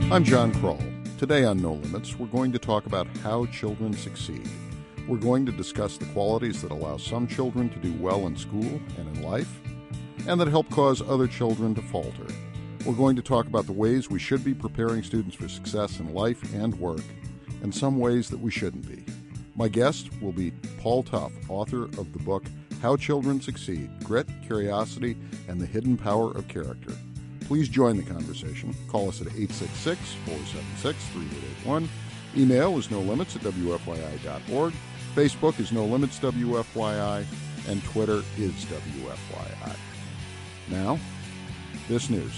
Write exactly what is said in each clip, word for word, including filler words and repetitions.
I'm John Kroll. Today on No Limits, we're going to talk about how children succeed. We're going to discuss the qualities that allow some children to do well in school and in life, and that help cause other children to falter. We're going to talk about the ways we should be preparing students for success in life and work, and some ways that we shouldn't be. My guest will be Paul Tough, author of the book How Children Succeed: Grit, Curiosity, and the Hidden Power of Character. Please join the conversation. Call us at eight six six, four seven six, three eight eight one. Email is no limits at w f y i dot org. Facebook is No Limits W F Y I, and Twitter is W F Y I. Now, this news.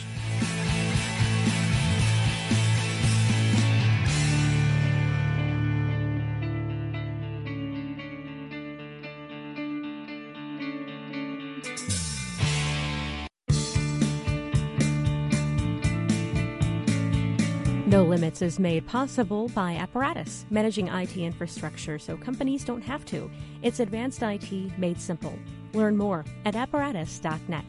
No Limits is made possible by Apparatus, managing I T infrastructure so companies don't have to. It's advanced I T made simple. Learn more at apparatus dot net.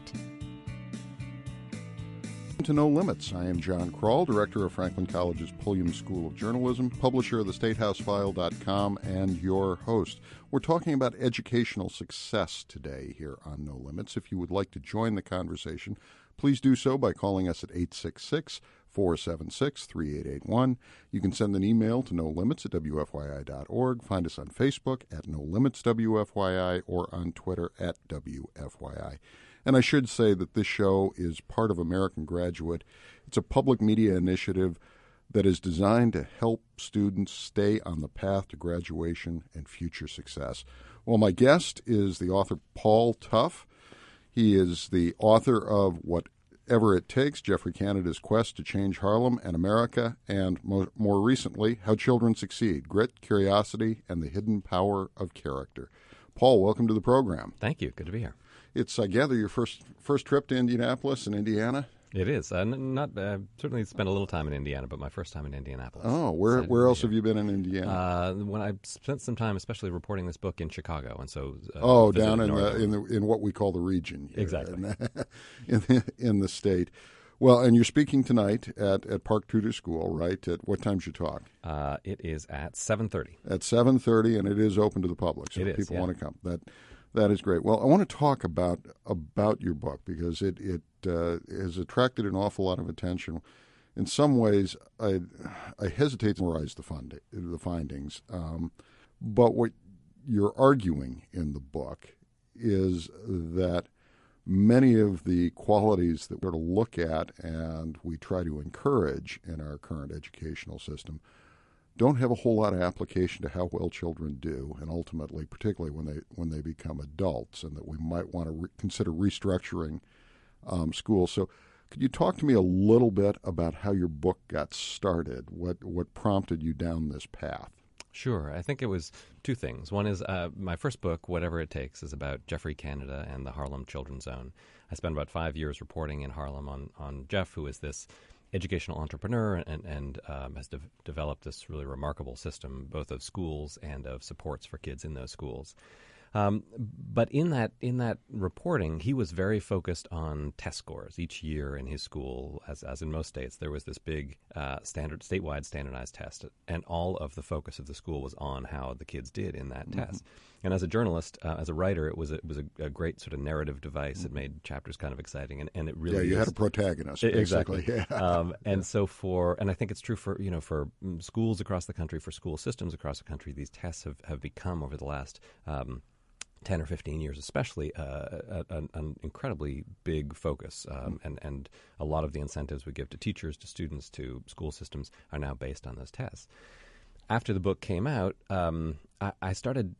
To No Limits, I am John Kroll, director of Franklin College's Pulliam School of Journalism, publisher of the state house file dot com, and your host. We're talking about educational success today here on No Limits. If you would like to join the conversation, please do so by calling us at eight six six, four seven six, three eight eight one. You can send an email to no limits at w f y i dot org. Find us on Facebook at No Limits W F Y I or on Twitter at W F Y I. And I should say that this show is part of American Graduate. It's a public media initiative that is designed to help students stay on the path to graduation and future success. Well, my guest is the author Paul Tough. He is the author of Whatever It Takes, Geoffrey Canada's Quest to Change Harlem and America, and mo- more recently, How Children Succeed: Grit, Curiosity, and the Hidden Power of Character. Paul, welcome to the program. Thank you. Good to be here. It's, I gather, your first first trip to Indianapolis and Indiana? It is. Uh, n- not uh, certainly spent a little time in Indiana, but my first time in Indianapolis. Oh, where Excited where else here. have you been in Indiana? Uh, when I spent some time, especially reporting this book in Chicago, and so uh, oh, visited down in the, Northern. in the in what we call the region, here, Exactly. in the, in the, in the state. Well, and you're speaking tonight at, at Park Tudor School, right? At what time's your talk? Uh, it is at seven thirty. At seven thirty, and it is open to the public, so It if is, people yeah. want to come. That that is great. Well, I want to talk about about your book because it it uh, has attracted an awful lot of attention. In some ways, I I hesitate to summarize the fund, the findings, um, but what you're arguing in the book is that many of the qualities that we're to look at and we try to encourage in our current educational system don't have a whole lot of application to how well children do, and ultimately, particularly when they when they become adults, and that we might want to re- consider restructuring um, schools. So could you talk to me a little bit about how your book got started, what what prompted you down this path? Sure. I think it was two things. One is uh, my first book, Whatever It Takes, is about Geoffrey Canada and the Harlem Children's Zone. I spent about five years reporting in Harlem on, on Jeff, who is this educational entrepreneur and, and um, has de- developed this really remarkable system, both of schools and of supports for kids in those schools. Um, but in that in that reporting, he was very focused on test scores. Each year in his school, as as in most states, there was this big uh, standard statewide standardized test, and all of the focus of the school was on how the kids did in that Mm-hmm. test. And as a journalist, uh, as a writer, it was a, it was a, a great sort of narrative device. Mm-hmm. It made chapters kind of exciting, and, and it really yeah, you is, had a protagonist, exactly. basically. Yeah. Um, and so for and I think it's true for you know for schools across the country, for school systems across the country, these tests have, have become over the last Um, ten or fifteen years especially, uh, an, an incredibly big focus. Um, and, and a lot of the incentives we give to teachers, to students, to school systems are now based on those tests. After the book came out, um, I, I started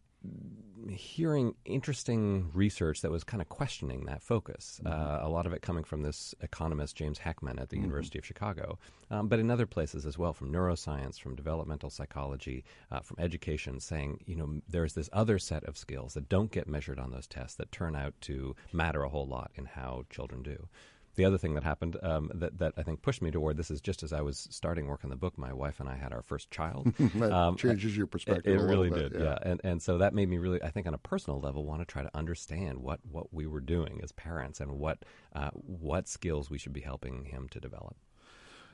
hearing interesting research that was kind of questioning that focus. Mm-hmm. Uh, a lot of it coming from this economist, James Heckman, at the mm-hmm. University of Chicago, um, but in other places as well, from neuroscience, from developmental psychology, uh, from education, saying, you know, there's this other set of skills that don't get measured on those tests that turn out to matter a whole lot in how children do. The other thing that happened um, that, that I think pushed me toward this is just as I was starting work on the book, my wife and I had our first child. that um, changes your perspective It, it a really bit, did, yeah. yeah. And and so that made me really, I think on a personal level, want to try to understand what, what we were doing as parents and what uh, what skills we should be helping him to develop.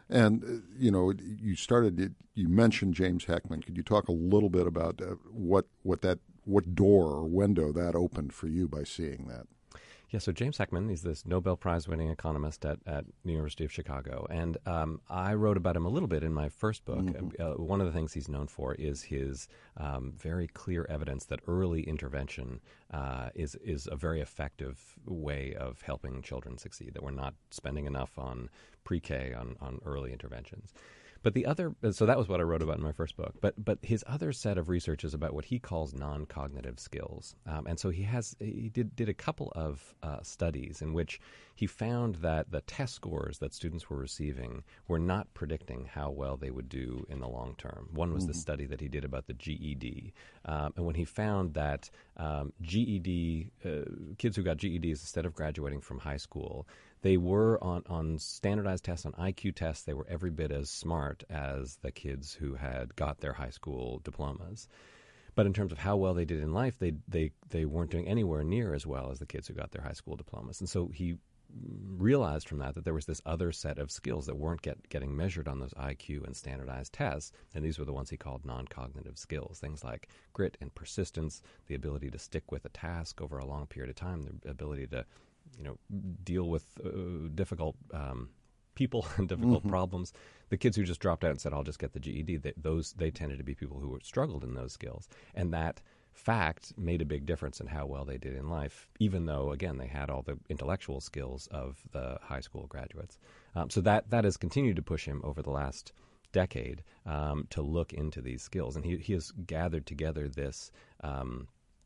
And, uh, you know, you started, you mentioned James Heckman. Could you talk a little bit about uh, what, what that, what door or window that opened for you by seeing that? Yeah, so James Heckman, he's this Nobel Prize-winning economist at, at the University of Chicago, and um, I wrote about him a little bit in my first book. Mm-hmm. Uh, one of the things he's known for is his um, very clear evidence that early intervention uh, is is a very effective way of helping children succeed, that we're not spending enough on pre-K, on, on early interventions. But the other, so that was what I wrote about in my first book. But but his other set of research is about what he calls non-cognitive skills, um, and so he has he did did a couple of uh, studies in which he found that the test scores that students were receiving were not predicting how well they would do in the long term. One was mm-hmm. the study that he did about the G E D, um, and when he found that um, G E D uh, kids who got G E Ds instead of graduating from high school, they were on, on standardized tests, on I Q tests, they were every bit as smart as the kids who had got their high school diplomas. But in terms of how well they did in life, they they they weren't doing anywhere near as well as the kids who got their high school diplomas. And so he realized from that that there was this other set of skills that weren't get, getting measured on those I Q and standardized tests, and these were the ones he called non-cognitive skills, things like grit and persistence, the ability to stick with a task over a long period of time, the ability to you know, deal with uh, difficult um, people and difficult mm-hmm. problems. The kids who just dropped out and said, I'll just get the G E D, they, those they tended to be people who struggled in those skills. And that fact made a big difference in how well they did in life, even though, again, they had all the intellectual skills of the high school graduates. Um, so that, that has continued to push him over the last decade um, to look into these skills. And he, he has gathered together this um,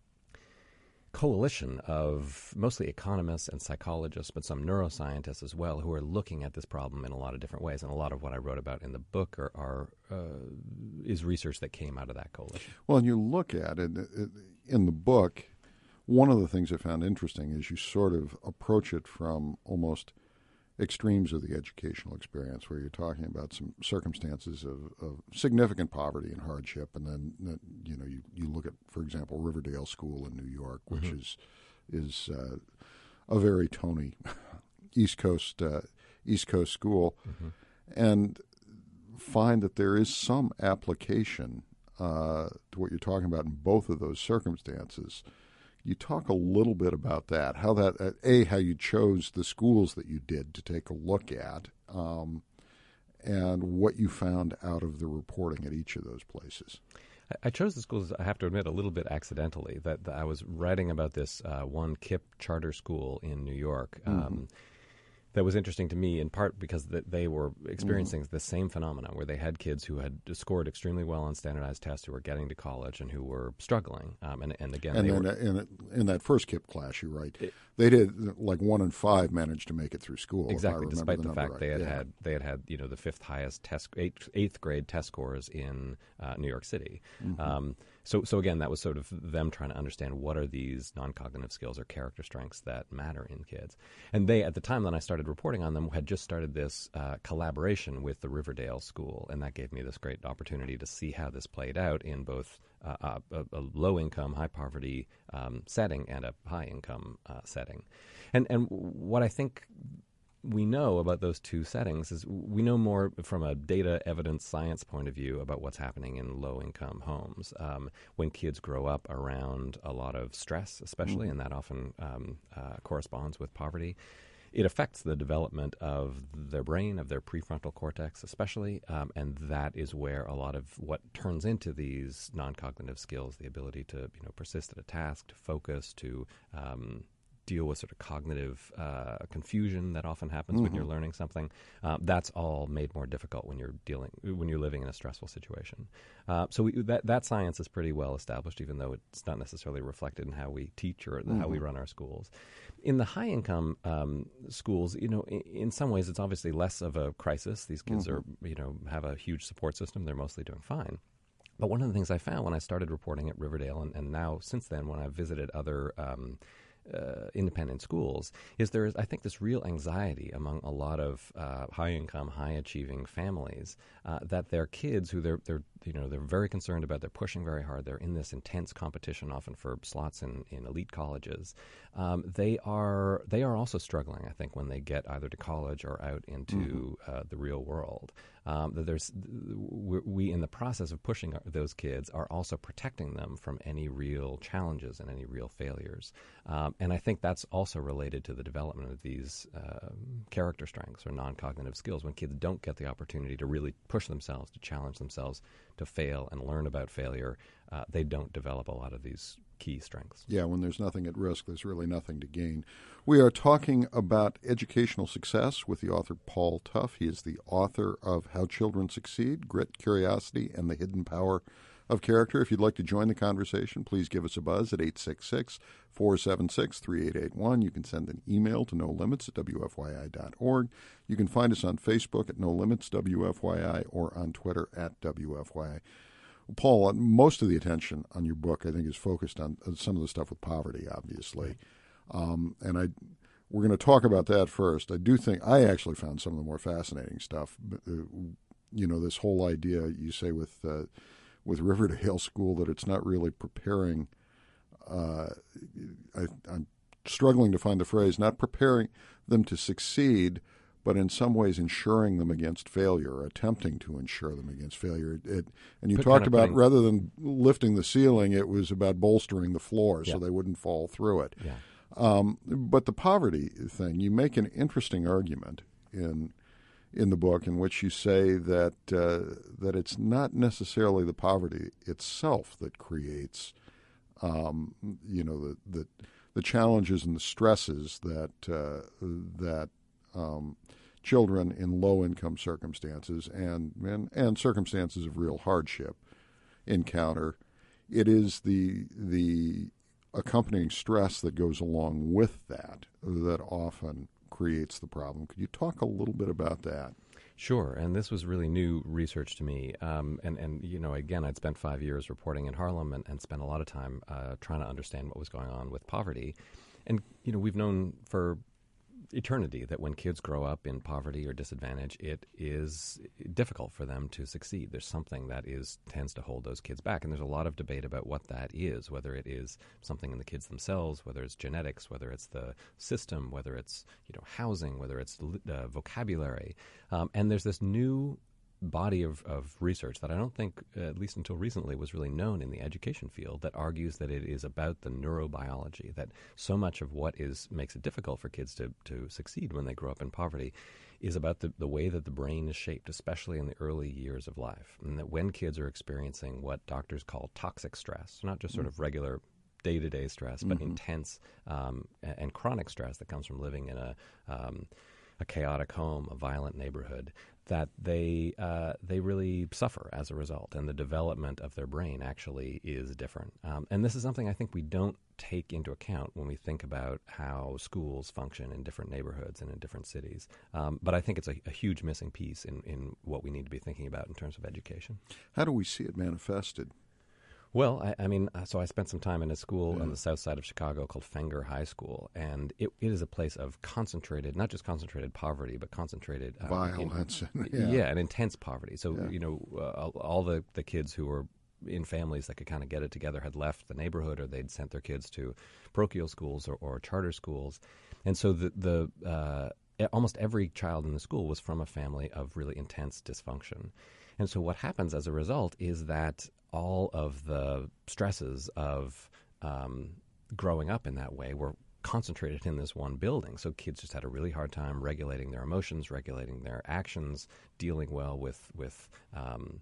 coalition of mostly economists and psychologists, but some neuroscientists as well, who are looking at this problem in a lot of different ways. And a lot of what I wrote about in the book are, are uh, is research that came out of that coalition. Well, and you look at it in the book, one of the things I found interesting is you sort of approach it from almost extremes of the educational experience, where you're talking about some circumstances of, of significant poverty and hardship, and then you know you, you look at, for example, Riverdale School in New York, which mm-hmm. is is uh, a very Tony East Coast uh, East Coast school, mm-hmm. and find that there is some application uh, to what you're talking about in both of those circumstances. You talk a little bit about that, how that, uh, A, how you chose the schools that you did to take a look at, um, and what you found out of the reporting at each of those places. I chose the schools, I have to admit, a little bit accidentally. That, that I was writing about this uh, one K I P charter school in New York. Um, mm-hmm. That was interesting to me, in part because th- they were experiencing mm-hmm. the same phenomenon, where they had kids who had scored extremely well on standardized tests, who were getting to college and who were struggling. Um, and, and again, and they then were, in, in that first K I P class, you're right, it, they did like one in five managed to make it through school. Exactly, despite the, the fact right. they had, yeah. had they had had you know the fifth highest test eighth, eighth grade test scores in uh, New York City. Mm-hmm. Um, So, so again, that was sort of them trying to understand what are these non-cognitive skills or character strengths that matter in kids. And they, at the time that I started reporting on them, had just started this uh, collaboration with the Riverdale School, and that gave me this great opportunity to see how this played out in both uh, a, a low-income, high-poverty um, setting and a high-income uh, setting. And and what I think we know about those two settings is we know more from a data evidence science point of view about what's happening in low-income homes. Um, when kids grow up around a lot of stress, especially, mm-hmm. and that often um, uh, corresponds with poverty, it affects the development of their brain, of their prefrontal cortex especially, um, and that is where a lot of what turns into these non-cognitive skills, the ability to you know persist at a task, to focus, to um, deal with sort of cognitive uh, confusion that often happens mm-hmm. when you're learning something. Uh, that's all made more difficult when you're dealing when you're living in a stressful situation. Uh, so we, that that science is pretty well established, even though it's not necessarily reflected in how we teach or mm-hmm. how we run our schools. In the high income um, schools, you know, in, in some ways it's obviously less of a crisis. These kids mm-hmm. are you know have a huge support system. They're mostly doing fine. But one of the things I found when I started reporting at Riverdale, and, and now since then when I've visited other um, uh, independent schools is there is, I think, this real anxiety among a lot of uh, high-income, high-achieving families uh, that their kids, who they're, they're, you know, they're very concerned about, they're pushing very hard, they're in this intense competition often for slots in, in elite colleges, um, they are they are also struggling, I think, when they get either to college or out into mm-hmm. uh, the real world. Um, that there's we, we, in the process of pushing those kids, are also protecting them from any real challenges and any real failures. Um, and I think that's also related to the development of these uh, character strengths or non-cognitive skills. When kids don't get the opportunity to really push themselves, to challenge themselves, to fail and learn about failure, uh, they don't develop a lot of these key strengths. Yeah, when there's nothing at risk, there's really nothing to gain. We are talking about educational success with the author Paul Tough. He is the author of How Children Succeed, Grit, Curiosity, and the Hidden Power of Character. If you'd like to join the conversation, please give us a buzz at eight six six, four seven six, three eight eight one. You can send an email to no limits at w f y i dot org. You can find us on Facebook at No Limits W F Y I or on Twitter at W F Y I. Paul, most of the attention on your book, I think, is focused on some of the stuff with poverty, obviously. Um, and I, we're going to talk about that first. I do think I actually found some of the more fascinating stuff. Uh, you know, this whole idea you say with uh, with Riverdale School that it's not really preparing. Uh, I, I'm struggling to find the phrase, not preparing them to succeed, but in some ways ensuring them against failure, or attempting to ensure them against failure. It, and you Put talked kind of about, putting, rather than lifting the ceiling, it was about bolstering the floor yeah. so they wouldn't fall through it. Yeah. Um, but the poverty thing, you make an interesting argument in in the book in which you say that uh, that it's not necessarily the poverty itself that creates, um, you know, the, the the challenges and the stresses that uh, that um, children in low-income circumstances and, and and circumstances of real hardship encounter. It is the the accompanying stress that goes along with that that often creates the problem. Could you talk a little bit about that? Sure, and this was really new research to me. Um, and, and, you know, again, I'd spent five years reporting in Harlem and, and spent a lot of time uh, trying to understand what was going on with poverty. And, you know, we've known for eternity that when kids grow up in poverty or disadvantage, it is difficult for them to succeed. There's something that is tends to hold those kids back, and there's a lot of debate about what that is, whether it is something in the kids themselves, whether it's genetics, whether it's the system, whether it's, you know, housing, whether it's uh, vocabulary. Um, and there's this new body of, of research that I don't think, uh, at least until recently, was really known in the education field, that argues that it is about the neurobiology, that so much of what is makes it difficult for kids to, to succeed when they grow up in poverty is about the, the way that the brain is shaped, especially in the early years of life. And that when kids are experiencing what doctors call toxic stress, not just sort of regular day-to-day stress, but mm-hmm. intense um, and, and chronic stress that comes from living in a um, a chaotic home, a violent neighborhood, that they uh, they really suffer as a result, and the development of their brain actually is different. Um, and this is something I think we don't take into account when we think about how schools function in different neighborhoods and in different cities. Um, but I think it's a, a huge missing piece in, in what we need to be thinking about in terms of education. How do we see it manifested? Well, I, I mean, so I spent some time in a school yeah. on the south side of Chicago called Fenger High School, and it, it is a place of concentrated, not just concentrated poverty, but concentrated uh, violence. In, yeah. yeah, and intense poverty. So, yeah. you know, uh, all the, the kids who were in families that could kind of get it together had left the neighborhood, or they'd sent their kids to parochial schools or, or charter schools. And so the, the uh, almost every child in the school was from a family of really intense dysfunction. And so what happens as a result is that all of the stresses of um, growing up in that way were concentrated in this one building. So kids just had a really hard time regulating their emotions, regulating their actions, dealing well with with um,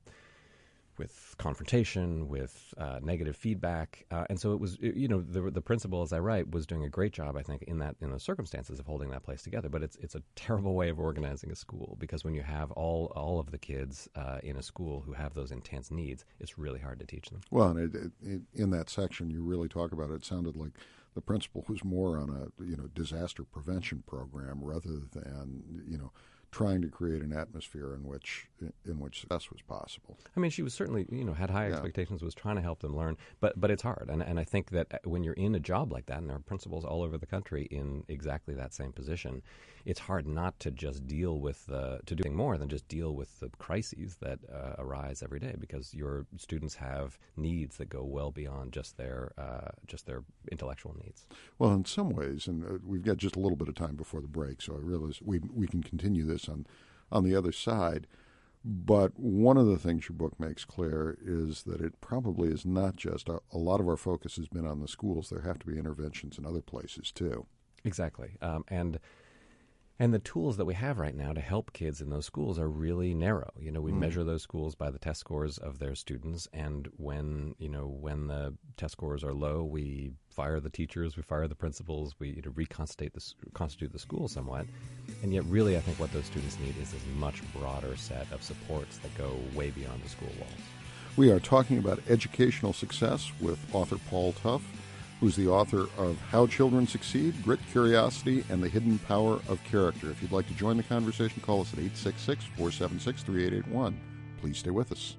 with confrontation, with uh, negative feedback, uh, and so it was. You know, the the principal, as I write, was doing a great job, I think, in that in those circumstances of holding that place together. But it's it's a terrible way of organizing a school, because when you have all all of the kids uh, in a school who have those intense needs, it's really hard to teach them. Well, and it, it, it, in that section, you really talk about it. It sounded like the principal was more on a you know disaster prevention program rather than you know trying to create an atmosphere in which in which success was possible. I mean, she was certainly, you know, had high Yeah. expectations, was trying to help them learn, but but it's hard. And and I think that when you're in a job like that, and there are principals all over the country in exactly that same position, it's hard not to just deal with the, to do more than just deal with the crises that uh, arise every day, because your students have needs that go well beyond just their uh, just their intellectual needs. Well, in some ways, and uh, we've got just a little bit of time before the break, so I realize we we can continue this on on the other side. But one of the things your book makes clear is that it probably is not just a, a lot of our focus has been on the schools. There have to be interventions in other places too. Exactly, um, and. And the tools that we have right now to help kids in those schools are really narrow. You know, we mm. measure those schools by the test scores of their students, and when, you know, when the test scores are low, we fire the teachers, we fire the principals, we you know, reconstitute the, constitute the school somewhat. And yet, really, I think what those students need is this much broader set of supports that go way beyond the school walls. We are talking about educational success with author Paul Tough, who's the author of How Children Succeed, Grit, Curiosity, and the Hidden Power of Character. If you'd like to join the conversation, call us at eight six six, four seven six, three eight eight one. Please stay with us.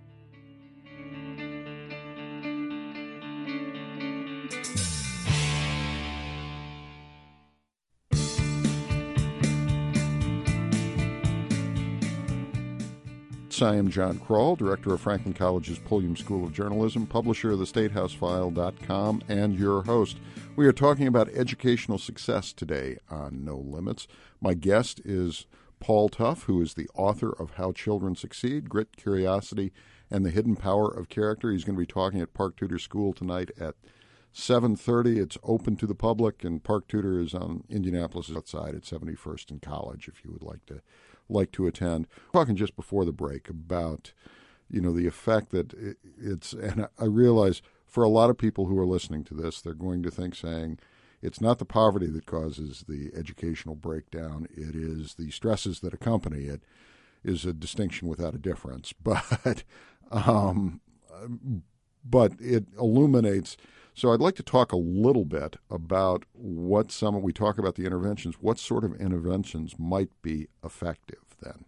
I am John Kroll, director of Franklin College's Pulliam School of Journalism, publisher of the State House File dot com, and your host. We are talking about educational success today on No Limits. My guest is Paul Tough, who is the author of How Children Succeed, Grit, Curiosity, and the Hidden Power of Character. He's going to be talking at Park Tudor School tonight at seven thirty. It's open to the public, and Park Tudor is on Indianapolis outside at seventy-first and College if you would like to like to attend. Talking just before the break about, you know, the effect that it, it's, and I realize for a lot of people who are listening to this, they're going to think saying it's not the poverty that causes the educational breakdown, it is the stresses that accompany it, is a distinction without a difference. But, um, but it illuminates. So I'd like to talk a little bit about what some, we talk about the interventions, what sort of interventions might be effective then?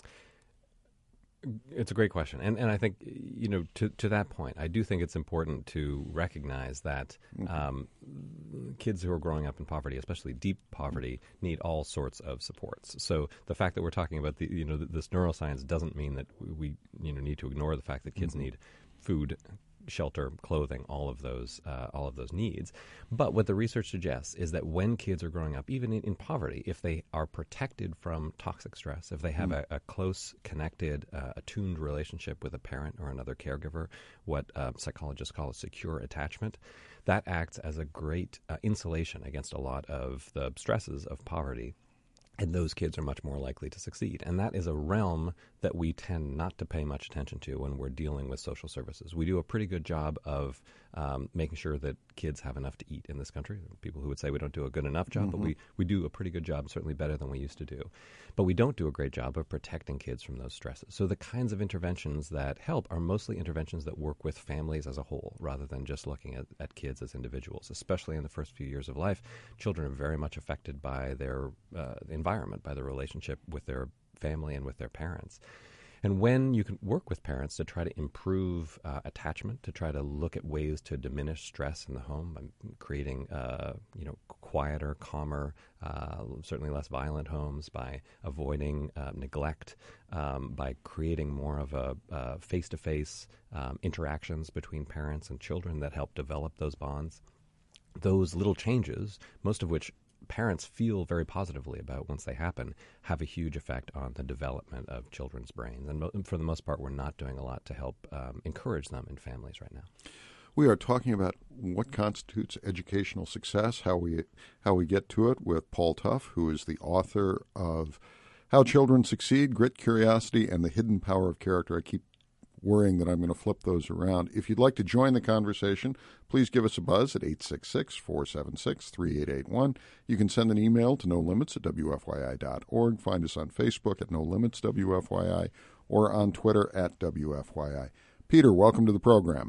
It's a great question. And and I think, you know, to, to that point, I do think it's important to recognize that um, kids who are growing up in poverty, especially deep poverty, need all sorts of supports. So the fact that we're talking about the, you know, this neuroscience doesn't mean that we, you know, need to ignore the fact that kids mm-hmm. need food, shelter, clothing, all of those, uh, all of those needs. But what the research suggests is that when kids are growing up, even in, in poverty, if they are protected from toxic stress, if they have mm. a, a close, connected, uh, attuned relationship with a parent or another caregiver, what uh, psychologists call a secure attachment, that acts as a great uh, insulation against a lot of the stresses of poverty. And those kids are much more likely to succeed. And that is a realm that we tend not to pay much attention to when we're dealing with social services. We do a pretty good job of um, making sure that kids have enough to eat in this country. There are people who would say we don't do a good enough job, mm-hmm. but we, we do a pretty good job, certainly better than we used to do. But we don't do a great job of protecting kids from those stresses. So the kinds of interventions that help are mostly interventions that work with families as a whole, rather than just looking at, at kids as individuals. Especially in the first few years of life, children are very much affected by their uh, environment, by their relationship with their family and with their parents. And when you can work with parents to try to improve uh, attachment, to try to look at ways to diminish stress in the home, by creating uh, you know quieter, calmer, uh, certainly less violent homes, by avoiding uh, neglect, um, by creating more of a uh, face-to-face um, interactions between parents and children that help develop those bonds. Those little changes, most of which parents feel very positively about once they happen, have a huge effect on the development of children's brains. And mo- for the most part, we're not doing a lot to help um, encourage them in families right now. We are talking about what constitutes educational success, how we how we get to it, with Paul Tough, who is the author of How Children Succeed, Grit, Curiosity, and the Hidden Power of Character. I keep worrying that I'm going to flip those around. If you'd like to join the conversation, please give us a buzz at eight six six, four seven six, three eight eight one. You can send an email to no limits at w f y i dot org. Find us on Facebook at No Limits W F Y I or on Twitter at W F Y I. Peter, welcome to the program.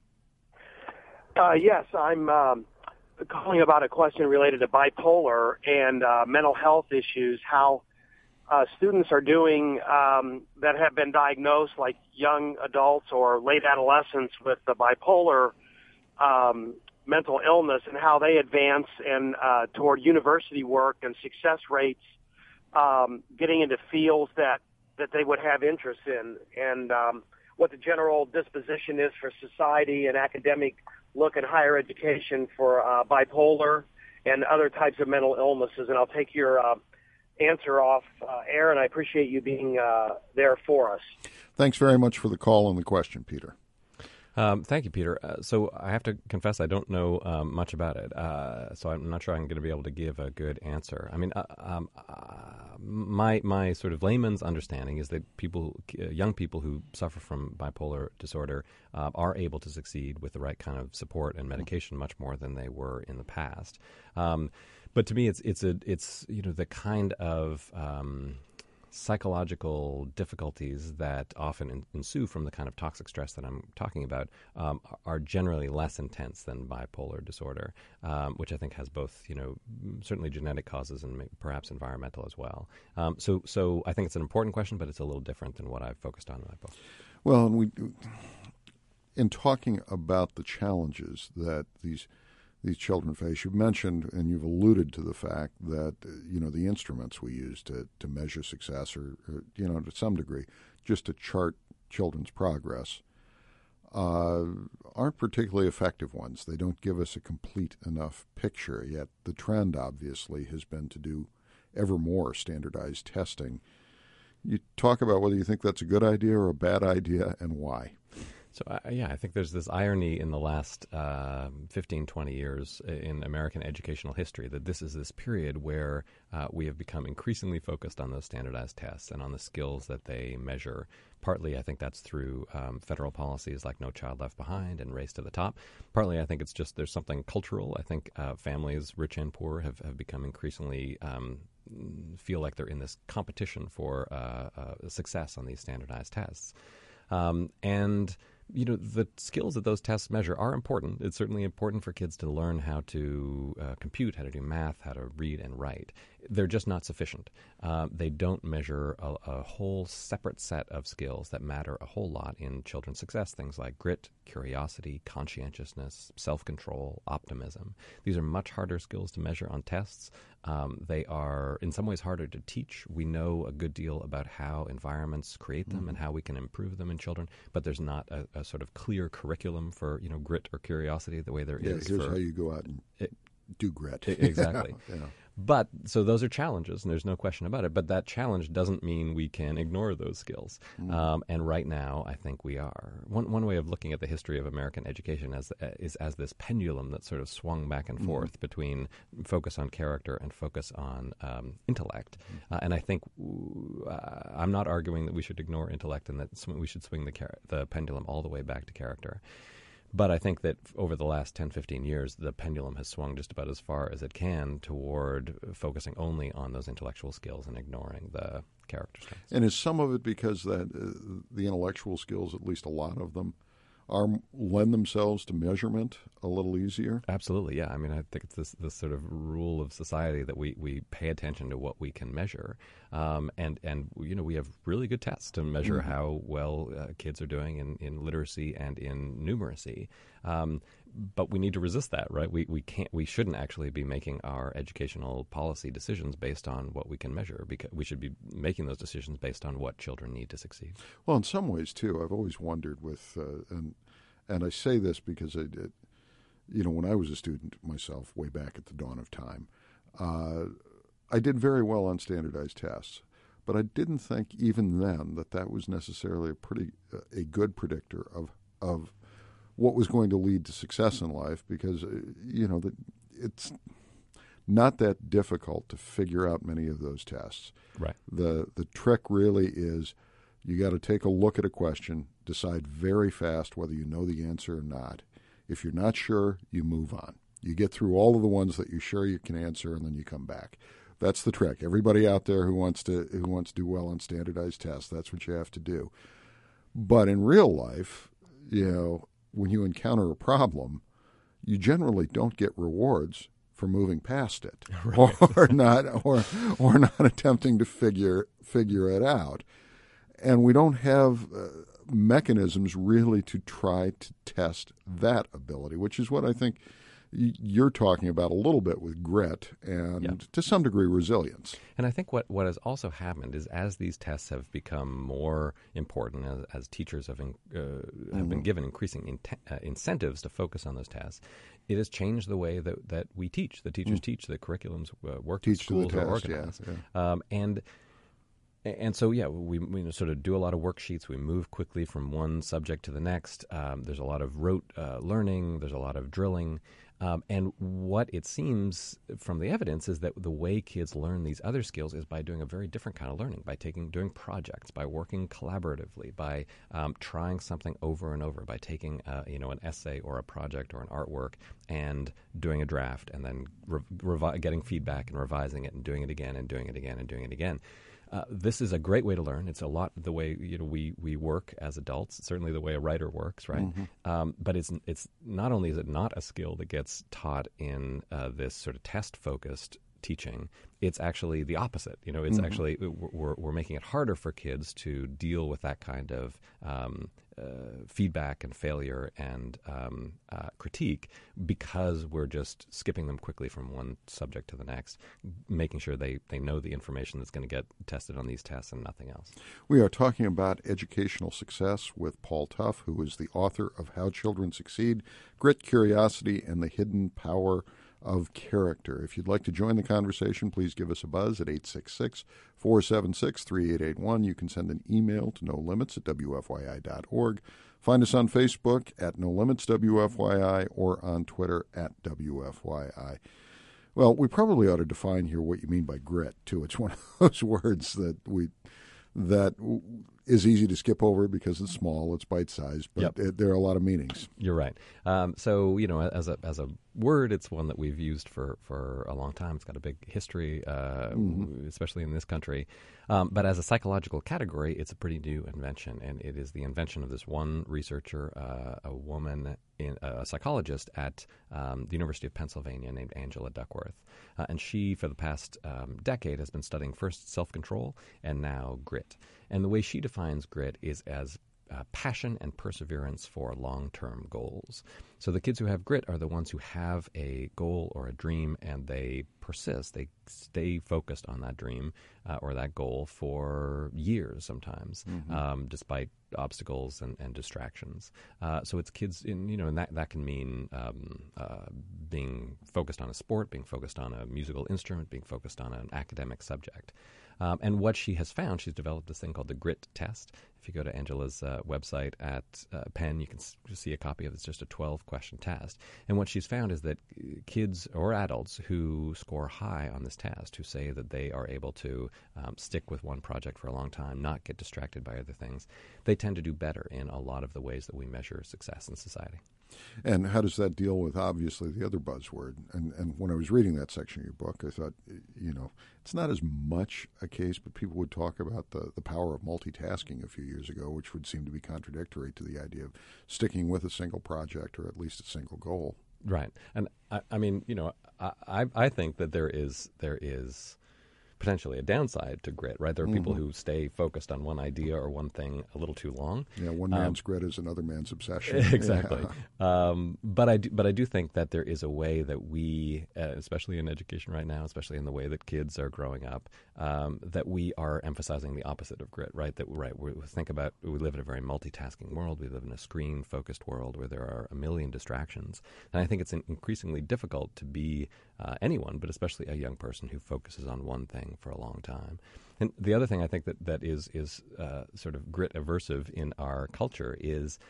Uh, yes, I'm um, calling about a question related to bipolar and uh, mental health issues, how uh, students are doing um, that have been diagnosed, like young adults or late adolescents with the bipolar um, mental illness, and how they advance and uh, toward university work and success rates, um, getting into fields that, that they would have interest in, and um, what the general disposition is for society and academic look at higher education for uh, bipolar and other types of mental illnesses. And I'll take your uh, answer off uh, air, and I appreciate you being uh, there for us. Thanks very much for the call and the question, Peter. Um, thank you, Peter. Uh, so I have to confess I don't know um, much about it, uh, so I'm not sure I'm going to be able to give a good answer. I mean, uh, um, uh, my my sort of layman's understanding is that people, uh, young people who suffer from bipolar disorder, uh, are able to succeed with the right kind of support and medication much more than they were in the past. Um, but to me, it's it's a it's you know the kind of um, psychological difficulties that often in, ensue from the kind of toxic stress that I'm talking about um, are generally less intense than bipolar disorder, um, which I think has both, you know, certainly genetic causes and perhaps environmental as well. Um, so, so I think it's an important question, but it's a little different than what I've focused on in my book. Well, and we, in talking about the challenges that these these children face, you've mentioned and you've alluded to the fact that, uh, you know, the instruments we use to, to measure success are, are, you know, to some degree, just to chart children's progress, uh, aren't particularly effective ones. They don't give us a complete enough picture, yet the trend, obviously, has been to do ever more standardized testing. You talk about whether you think that's a good idea or a bad idea and why. So, uh, yeah, I think there's this irony in the last uh, fifteen, twenty years in American educational history that this is this period where uh, we have become increasingly focused on those standardized tests and on the skills that they measure. Partly, I think that's through um, federal policies like No Child Left Behind and Race to the Top. Partly, I think it's just there's something cultural. I think uh, families, rich and poor, have, have become increasingly um, feel like they're in this competition for uh, uh, success on these standardized tests. Um, and you know, the skills that those tests measure are important. It's certainly important for kids to learn how to uh, compute, how to do math, how to read and write. They're just not sufficient. Uh, they don't measure a, a whole separate set of skills that matter a whole lot in children's success, things like grit, curiosity, conscientiousness, self-control, optimism. These are much harder skills to measure on tests. Um, they are, in some ways, harder to teach. We know a good deal about how environments create them mm-hmm. and how we can improve them in children, but there's not a, a sort of clear curriculum for, you know, grit or curiosity the way there yeah, is here's for... how you go out and it, do grit. Exactly. yeah. But, so those are challenges, and there's no question about it. But that challenge doesn't mean we can ignore those skills. Mm. Um, and right now, I think we are. One one way of looking at the history of American education as, uh, is as this pendulum that sort of swung back and forth mm. between focus on character and focus on um, intellect. Mm. Uh, and I think uh, I'm not arguing that we should ignore intellect and that we should swing the, char- the pendulum all the way back to character. But I think that over the last ten, fifteen years, the pendulum has swung just about as far as it can toward focusing only on those intellectual skills and ignoring the character strengths. And is some of it because that uh, the intellectual skills, at least a lot of them, are lend themselves to measurement a little easier? Absolutely, yeah. I mean, I think it's this, this sort of rule of society that we, we pay attention to what we can measure. Um, and, and, you know, we have really good tests to measure mm-hmm. how well uh, kids are doing in, in literacy and in numeracy. Um, but we need to resist that, right? We we can't, we shouldn't actually be making our educational policy decisions based on what we can measure, because we should be making those decisions based on what children need to succeed. Well, in some ways, too, I've always wondered with, uh, and and I say this because I did, you know, when I was a student myself, way back at the dawn of time, uh, I did very well on standardized tests, but I didn't think even then that that was necessarily a pretty uh, a good predictor of of what was going to lead to success in life, because, uh, you know, that it's not that difficult to figure out many of those tests. Right. The the trick really is you got to take a look at a question, decide very fast whether you know the answer or not. If you're not sure, you move on. You get through all of the ones that you're sure you can answer, and then you come back. That's the trick. Everybody out there who wants to who wants to do well on standardized tests, that's what you have to do. But in real life, you know, when you encounter a problem, you generally don't get rewards for moving past it, right. or not, or or not attempting to figure figure it out, and we don't have uh, mechanisms really to try to test that ability, which is what I think you're talking about a little bit with grit and yeah. to some degree resilience. And I think what, what has also happened is as these tests have become more important, as, as teachers have, in, uh, have mm-hmm. been given increasing in, uh, incentives to focus on those tasks, it has changed the way that, that we teach. The teachers mm. teach, the curriculums uh, work, teach schools to the are test, organized. Yeah, yeah. Um, and And so, yeah, we, we sort of do a lot of worksheets. We move quickly from one subject to the next. Um, there's a lot of rote uh, learning. There's a lot of drilling. Um, and what it seems from the evidence is that the way kids learn these other skills is by doing a very different kind of learning, by taking doing projects, by working collaboratively, by um, trying something over and over, by taking uh, you know an essay or a project or an artwork and doing a draft and then re- revi- getting feedback and revising it and doing it again and doing it again and doing it again. Uh, this is a great way to learn. It's a lot the way you know we, we work as adults. It's certainly the way a writer works, right? Mm-hmm. Um, but it's it's not only is it not a skill that gets taught in uh, this sort of test focused teaching. It's actually the opposite. You know, it's mm-hmm. actually we're we're making it harder for kids to deal with that kind of um, uh, feedback and failure and um, uh, critique because we're just skipping them quickly from one subject to the next, making sure they, they know the information that's going to get tested on these tests and nothing else. We are talking about educational success with Paul Tough, who is the author of How Children Succeed, Grit, Curiosity, and the Hidden Power of Character. If you'd like to join the conversation, please give us a buzz at eight six six, four seven six, three eight eight one. You can send an email to no limits at w f y i dot org. Find us on Facebook at No Limits W F Y I or on Twitter at W F Y I. Well, we probably ought to define here what you mean by grit, too. It's one of those words that we that is easy to skip over because it's small, it's bite-sized, but yep. it, there are a lot of meanings. You're right. Um, so, you know, as a as a word, it's one that we've used for, for a long time. It's got a big history, uh, mm-hmm. especially in this country. Um, but as a psychological category, it's a pretty new invention, and it is the invention of this one researcher, uh, a woman, in, a psychologist at um, the University of Pennsylvania named Angela Duckworth. Uh, and she, for the past um, decade, has been studying first self-control and now grit. And the way she defines grit is as Uh, passion and perseverance for long-term goals. So the kids who have grit are the ones who have a goal or a dream and they persist. They stay focused on that dream uh, or that goal for years sometimes, mm-hmm. um, despite obstacles and, and distractions. Uh, so it's kids in, you know, and that, that can mean um, uh, being focused on a sport, being focused on a musical instrument, being focused on an academic subject. Um, and what she has found, she's developed this thing called the GRIT test. If you go to Angela's uh, website at uh, Penn, you can s- see a copy of it. It's just a twelve-question test. And what she's found is that kids or adults who score high on this test, who say that they are able to um, stick with one project for a long time, not get distracted by other things, they tend to do better in a lot of the ways that we measure success in society. And how does that deal with, obviously, the other buzzword? And and when I was reading that section of your book, I thought, you know, it's not as much a case, but people would talk about the, the power of multitasking a few years ago, which would seem to be contradictory to the idea of sticking with a single project or at least a single goal. Right. And, I, I mean, you know, I, I think that there is there is... potentially a downside to grit, right? There are people mm-hmm. who stay focused on one idea or one thing a little too long. Yeah, one man's um, grit is another man's obsession. Exactly. Yeah. Um, but I do, but I do think that there is a way that we, uh, especially in education right now, especially in the way that kids are growing up, um, that we are emphasizing the opposite of grit, right? That right, we think about we live in a very multitasking world. We live in a screen-focused world where there are a million distractions, and I think it's increasingly difficult to be uh, anyone, but especially a young person who focuses on one thing for a long time. And the other thing I think that, that is is uh, sort of grit aversive in our culture is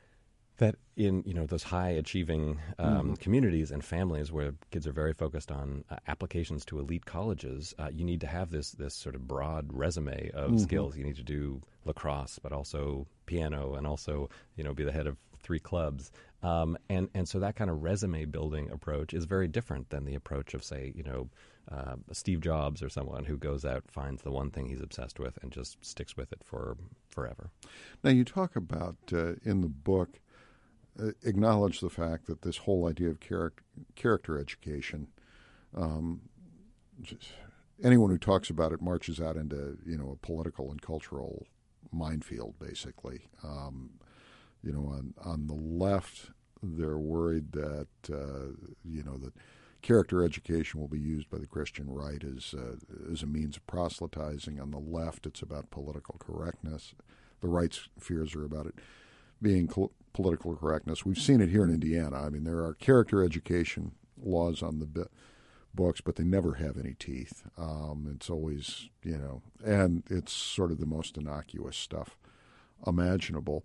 that in you know those high achieving um, mm-hmm. communities and families where kids are very focused on uh, applications to elite colleges, uh, you need to have this this sort of broad resume of mm-hmm. skills. You need to do lacrosse, but also piano, and also you know be the head of three clubs. Um, and and so that kind of resume building approach is very different than the approach of, say, you know, uh, Steve Jobs or someone who goes out, finds the one thing he's obsessed with, and just sticks with it for forever. Now, you talk about uh, in the book, uh, acknowledge the fact that this whole idea of charac- character education um, just, anyone who talks about it marches out into, you know, a political and cultural minefield, basically. Um, you know, on on the left, they're worried that uh, you know that character education will be used by the Christian right as uh, as a means of proselytizing. On the left, it's about political correctness. The right's fears are about it being cl- political correctness. We've seen it here in Indiana. I mean, there are character education laws on the bi- books, but they never have any teeth. Um, it's always, you know, and it's sort of the most innocuous stuff imaginable.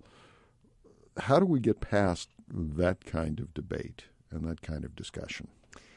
How do we get past that kind of debate and that kind of discussion?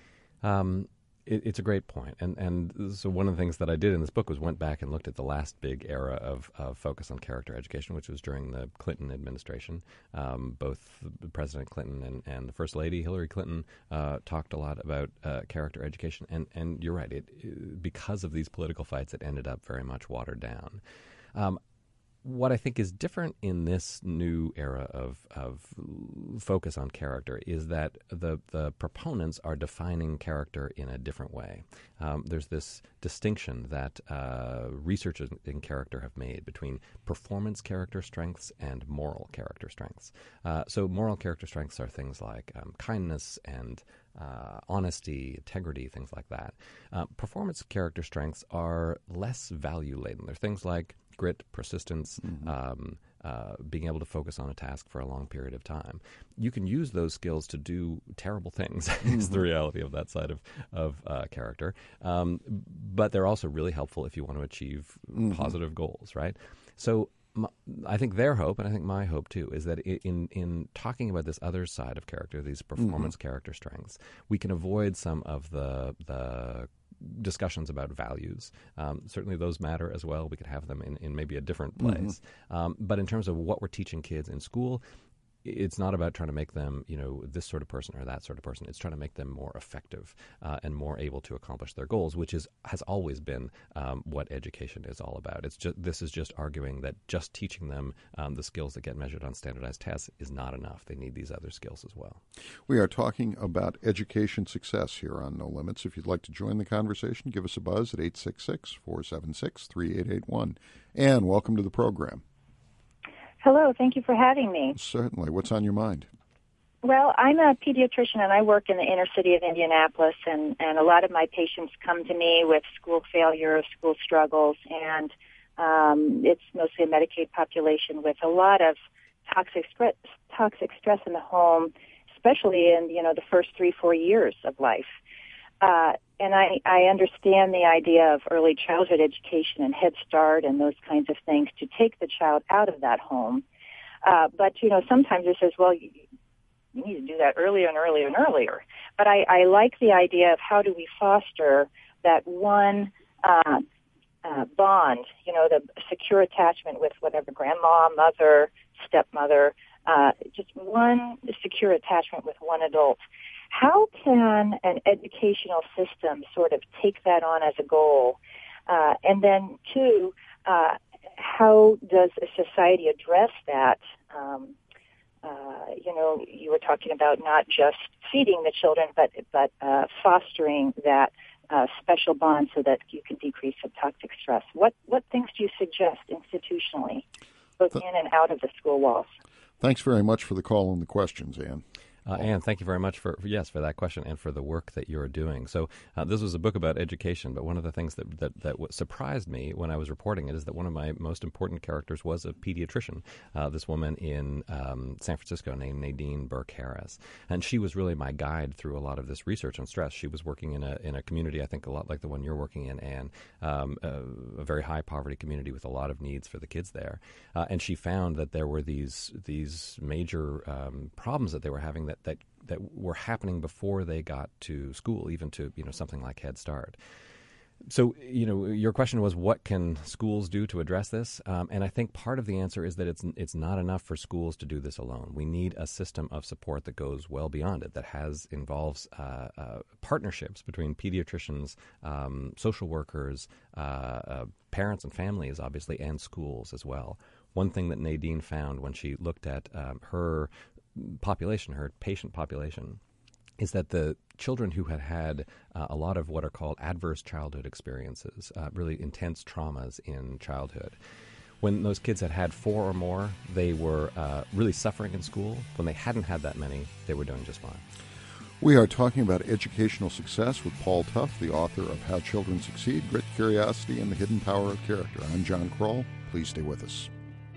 Um, it, it's a great point. And and so one of the things that I did in this book was went back and looked at the last big era of, of focus on character education, which was during the Clinton administration. Um, both President Clinton and, and the First Lady, Hillary Clinton, uh, talked a lot about uh, character education. And, and you're right, it, it, because of these political fights, it ended up very much watered down. Um, What I think is different in this new era of, of focus on character is that the, the proponents are defining character in a different way. Um, there's this distinction that uh, researchers in character have made between performance character strengths and moral character strengths. Uh, so moral character strengths are things like um, kindness and uh, honesty, integrity, things like that. Uh, performance character strengths are less value-laden. They're things like grit, persistence, mm-hmm. um, uh, being able to focus on a task for a long period of time. You can use those skills to do terrible things, mm-hmm. is the reality of that side of, of uh, character. Um, but they're also really helpful if you want to achieve mm-hmm. positive goals, right? So my, I think their hope, and I think my hope too, is that in, in talking about this other side of character, these performance mm-hmm. character strengths, we can avoid some of the the discussions about values. Um, certainly those matter as well. We could have them in, in maybe a different place. Mm-hmm. Um, but in terms of what we're teaching kids in school, it's not about trying to make them, you know, this sort of person or that sort of person. It's trying to make them more effective uh, and more able to accomplish their goals, which is has always been um, what education is all about. It's just this is just arguing that just teaching them um, the skills that get measured on standardized tests is not enough. They need these other skills as well. We are talking about education success here on No Limits. If you'd like to join the conversation, give us a buzz at eight six six, four seven six, three eight eight one. Anne, welcome to the program. Hello, thank you for having me. Certainly. What's on your mind? Well, I'm a pediatrician, and I work in the inner city of Indianapolis, and, and a lot of my patients come to me with school failure, school struggles, and um, it's mostly a Medicaid population with a lot of toxic stress, toxic stress in the home, especially in, you know, the first three, four years of life. Uh, and I, I understand the idea of early childhood education and Head Start and those kinds of things to take the child out of that home. Uh, but, you know, sometimes it says, well, you, you need to do that earlier and earlier and earlier. But I, I like the idea of how do we foster that one uh, uh, bond, you know, the secure attachment with whatever grandma, mother, stepmother, uh, just one secure attachment with one adult. How can an educational system sort of take that on as a goal? Uh, and then, two, uh, how does a society address that? Um, uh, you know, you were talking about not just feeding the children, but but uh, fostering that uh, special bond so that you can decrease the toxic stress. What what things do you suggest institutionally, both in and out of the school walls? Thanks very much for the call and the questions, Anne. Uh, Anne, thank you very much for, for, yes, for that question and for the work that you're doing. So uh, this was a book about education, but one of the things that, that, that w- surprised me when I was reporting it is that one of my most important characters was a pediatrician, uh, this woman in um, San Francisco named Nadine Burke-Harris. And she was really my guide through a lot of this research on stress. She was working in a in a community, I think, a lot like the one you're working in, Anne, um, a, a very high poverty community with a lot of needs for the kids there. Uh, and she found that there were these, these major um, problems that they were having that that that were happening before they got to school, even to, you know, something like Head Start. So, you know, your question was, what can schools do to address this? Um, and I think part of the answer is that it's it's not enough for schools to do this alone. We need a system of support that goes well beyond it, that has involves uh, uh, partnerships between pediatricians, um, social workers, uh, uh, parents and families, obviously, and schools as well. One thing that Nadine found when she looked at um, her population, her patient population, is that the children who had had uh, a lot of what are called adverse childhood experiences, uh, really intense traumas in childhood. When those kids had had four or more, they were uh, really suffering in school. When they hadn't had that many, they were doing just fine. We are talking about educational success with Paul Tough, the author of How Children Succeed, Grit, Curiosity, and the Hidden Power of Character. I'm John Kroll. Please stay with us.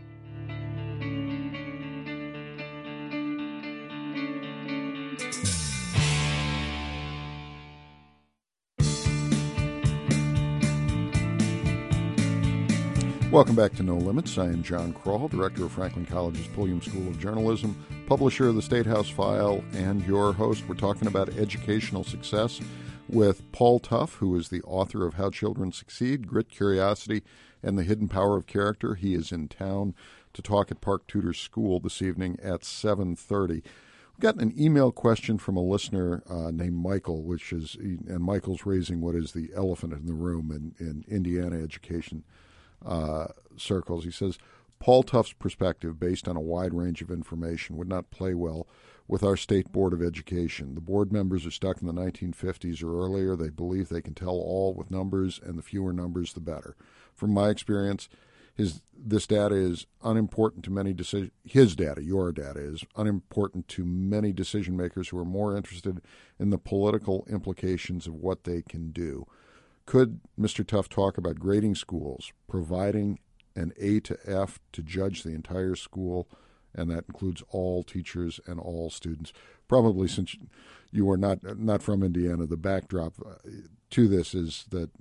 Welcome back to No Limits. I am John Kroll, director of Franklin College's Pulliam School of Journalism, publisher of the State House File, and your host. We're talking about educational success with Paul Tough, who is the author of How Children Succeed, Grit, Curiosity, and the Hidden Power of Character. He is in town to talk at Park Tudor School this evening at seven thirty. We've got an email question from a listener uh, named Michael, which is, and Michael's raising what is the elephant in the room in, in Indiana education Uh, circles. He says, Paul Tough's perspective, based on a wide range of information, would not play well with our State Board of Education. The board members are stuck in the nineteen fifties or earlier. They believe they can tell all with numbers, and the fewer numbers, the better. From my experience, his this data is unimportant to many decision. His data, your data, is unimportant to many decision makers who are more interested in the political implications of what they can do. Could Mister Tough talk about grading schools, providing an A to F to judge the entire school, and that includes all teachers and all students? Probably, since you are not not from Indiana, the backdrop to this is that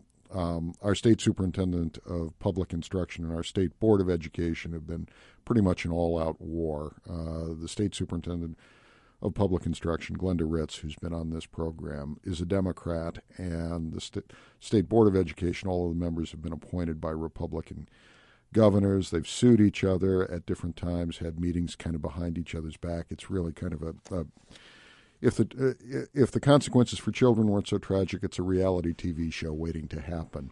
um, our state superintendent of public instruction and our state board of education have been pretty much an all-out war. Uh, the state superintendent of public instruction, Glenda Ritz, who's been on this program, is a Democrat, and the st- State Board of Education, all of the members have been appointed by Republican governors. They've sued each other at different times, had meetings kind of behind each other's back. It's really kind of a, a if the uh, if the consequences for children weren't so tragic, it's a reality T V show waiting to happen.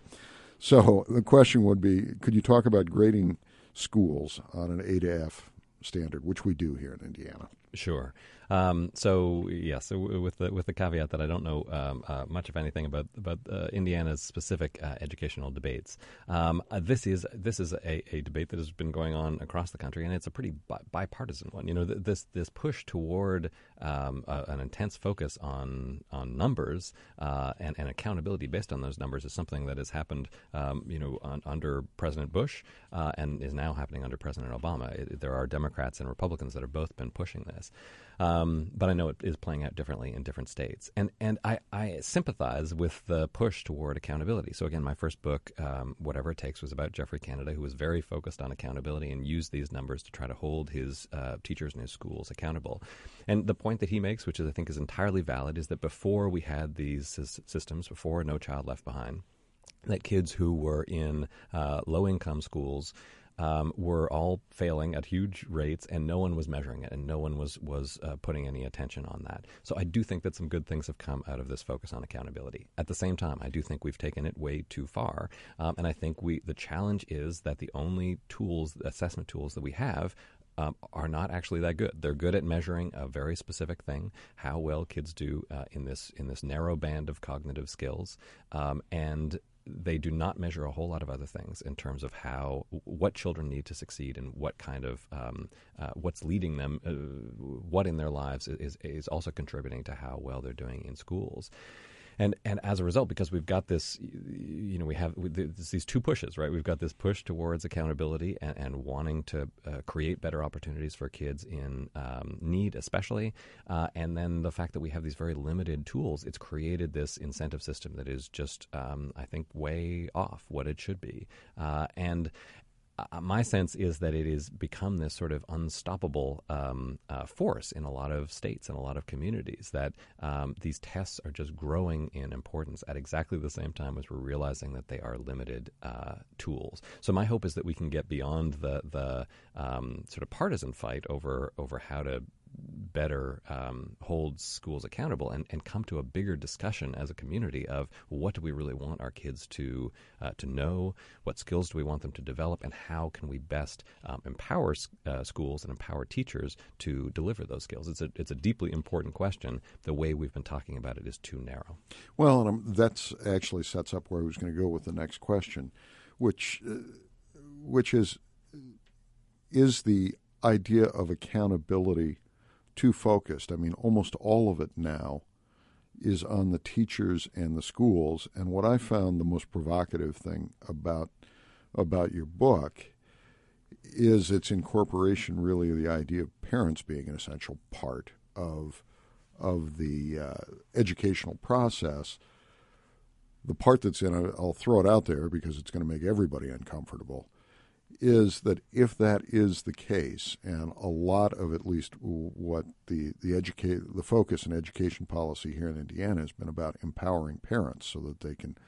So the question would be, could you talk about grading schools on an A to F standard, which we do here in Indiana? Sure. Um, so yeah, so with the with the caveat that I don't know um, uh, much of anything about about uh, Indiana's specific uh, educational debates, um, uh, this is this is a, a debate that has been going on across the country, and it's a pretty bi- bipartisan one. You know, th- this this push toward um, uh, an intense focus on on numbers uh, and, and accountability based on those numbers is something that has happened, um, you know, on, under President Bush uh, and is now happening under President Obama. It, there are Democrats and Republicans that have both been pushing this. Um, but I know it is playing out differently in different states. And and I, I sympathize with the push toward accountability. So again, my first book, um, Whatever It Takes, was about Jeffrey Canada, who was very focused on accountability and used these numbers to try to hold his uh, teachers in his schools accountable. And the point that he makes, which is, I think is entirely valid, is that before we had these s- systems, before No Child Left Behind, that kids who were in uh, low-income schools Um, were all failing at huge rates, and no one was measuring it, and no one was was uh, putting any attention on that. So I do think that some good things have come out of this focus on accountability. At the same time, I do think we've taken it way too far, um, and I think we the challenge is that the only tools, assessment tools that we have, Um, are not actually that good. They're good at measuring a very specific thing, how well kids do uh, in this in this narrow band of cognitive skills, um, and they do not measure a whole lot of other things in terms of how what children need to succeed and what kind of um, uh, what's leading them, uh, what in their lives is is also contributing to how well they're doing in schools. And and as a result, because we've got this, you know, we have these two pushes, right? We've got this push towards accountability and, and wanting to uh, create better opportunities for kids in um, need, especially, uh, and then the fact that we have these very limited tools. It's created this incentive system that is just, um, I think, way off what it should be. Uh, and Uh, my sense is that it has become this sort of unstoppable um, uh, force in a lot of states and a lot of communities, that um, these tests are just growing in importance at exactly the same time as we're realizing that they are limited uh, tools. So my hope is that we can get beyond the the um, sort of partisan fight over over how to better um, hold schools accountable and, and come to a bigger discussion as a community of what do we really want our kids to uh, to know, what skills do we want them to develop, and how can we best um, empower uh, schools and empower teachers to deliver those skills. It's a it's a deeply important question. The way we've been talking about it is too narrow. Well, and um, that's actually sets up where I was going to go with the next question, which uh, which is is the idea of accountability too focused? I mean, almost all of it now is on the teachers and the schools. And what I found the most provocative thing about about your book is its incorporation, really, of the idea of parents being an essential part of of the uh, educational process. The part that's in it, I'll throw it out there because it's going to make everybody uncomfortable, is that if that is the case, and a lot of at least what the the educate the focus in education policy here in Indiana has been about empowering parents so that they can,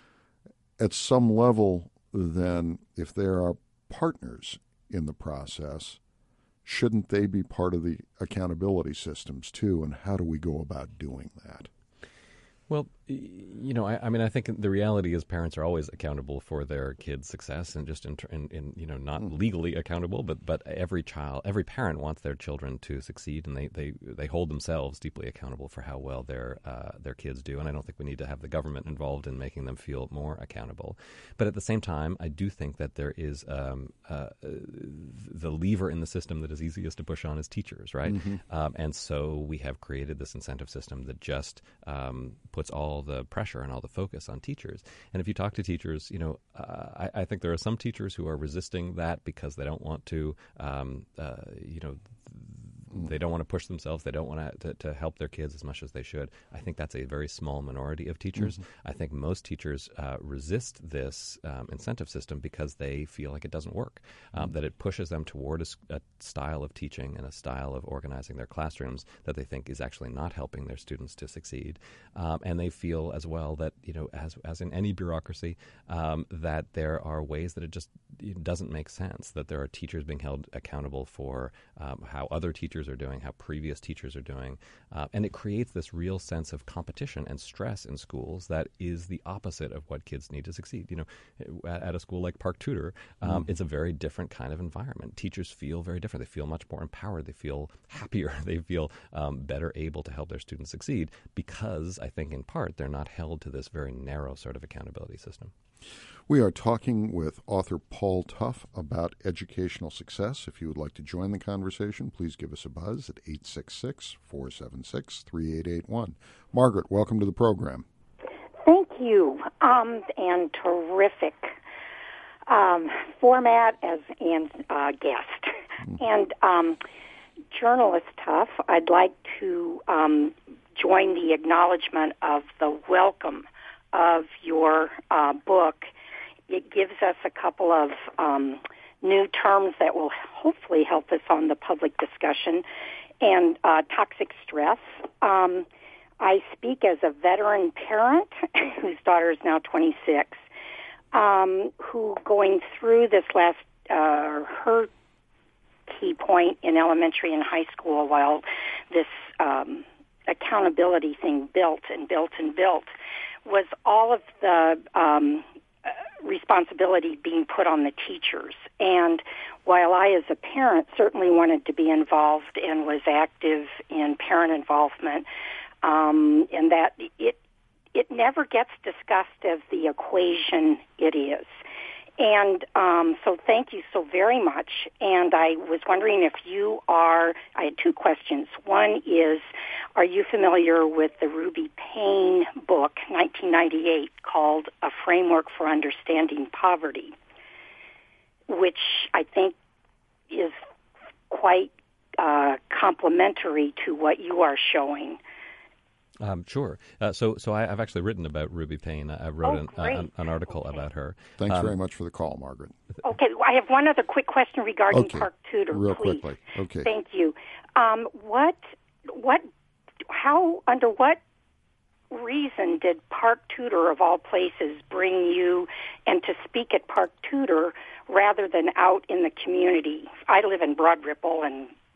at some level, then if there are partners in the process, shouldn't they be part of the accountability systems too? And how do we go about doing that? Well, you know, I, I mean, I think the reality is parents are always accountable for their kids' success, and just in, in, in you know, not mm. legally accountable, but but every child, every parent wants their children to succeed, and they, they, they hold themselves deeply accountable for how well their uh, their kids do. And I don't think we need to have the government involved in making them feel more accountable. But at the same time, I do think that there is um, uh, the lever in the system that is easiest to push on is teachers, right? Mm-hmm. Um, and so we have created this incentive system that just um, puts all the pressure and all the focus on teachers. And if you talk to teachers, you know, uh, I, I think there are some teachers who are resisting that because they don't want to, um, uh, you know, they don't want to push themselves. They don't want to, to help their kids as much as they should. I think that's a very small minority of teachers. Mm-hmm. I think most teachers uh, resist this um, incentive system because they feel like it doesn't work, um, mm-hmm. that it pushes them toward a, a style of teaching and a style of organizing their classrooms that they think is actually not helping their students to succeed. Um, and they feel as well that, you know, as as in any bureaucracy, um, that there are ways that it just it doesn't make sense, that there are teachers being held accountable for um, how other teachers are doing, how previous teachers are doing. Uh, and it creates this real sense of competition and stress in schools that is the opposite of what kids need to succeed. You know, at, at a school like Park Tudor, um, mm. it's a very different kind of environment. Teachers feel very different. They feel much more empowered. They feel happier. They feel um, better able to help their students succeed because, I think in part, they're not held to this very narrow sort of accountability system. We are talking with author Paul Tough about educational success. If you would like to join the conversation, please give us a buzz at eight six six, four seven six, three eight eight one. Margaret, welcome to the program. Thank you, um, and terrific um, format as and uh, guest. Mm. And um, journalist Tough, I'd like to um, join the acknowledgement of the welcome of your uh, book. It gives us a couple of um, new terms that will hopefully help us on the public discussion. And uh, toxic stress. Um, I speak as a veteran parent whose daughter is now twenty-six, um, who going through this last, uh, her key point in elementary and high school while this um, accountability thing built and built and built was all of the um, responsibility being put on the teachers. And while I, as a parent, certainly wanted to be involved and was active in parent involvement, um, and that it it never gets discussed as the equation it is. And um, so thank you so very much. And I was wondering if you are, I had two questions. One is, are you familiar with the Ruby Payne book, nineteen ninety-eight, called A Framework for Understanding Poverty, which I think is quite uh, complementary to what you are showing? Um, sure. Uh, so, so I, I've actually written about Ruby Payne. I wrote oh, an, uh, an, an article okay. about her. Thanks um, very much for the call, Margaret. Okay, I have one other quick question regarding okay. Park Tudor, Real please. quickly. Okay. Thank you. Um, what, what, how, under what reason did Park Tudor, of all places, bring you and to speak at Park Tudor rather than out in the community? I live in Broad Ripple, and